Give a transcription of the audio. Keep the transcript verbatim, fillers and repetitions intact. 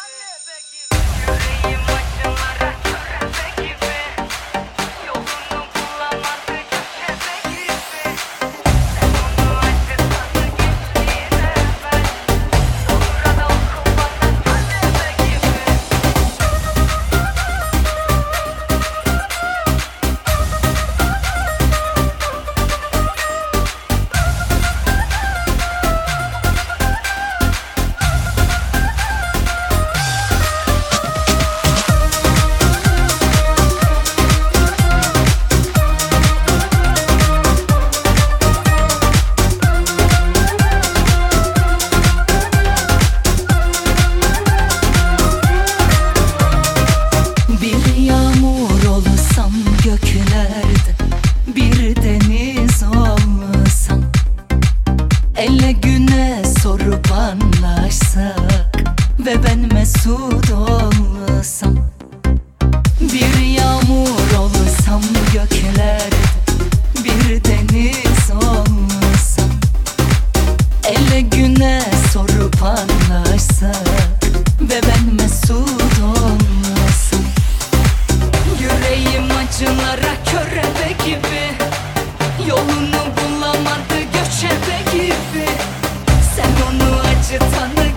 Yüreğim acılara körebe gibi, yolunu bulamadı göçebe gibi. Sen onu acıtanı geçtiğine ben, sonra da oku bana talebe gibi. Bir yağmur olsam göklerde, bir deniz olsam, elle güne sorup anlaşsak ve ben mesut olsam. Bir yağmur olsam göklerde, bir deniz olsam, elle güne sorup anlaşsak ve ben mesut olsam. Yüreğim acılara körebe gibi, yolunu bulamadı göçebe gibi. Sen onu acıtanı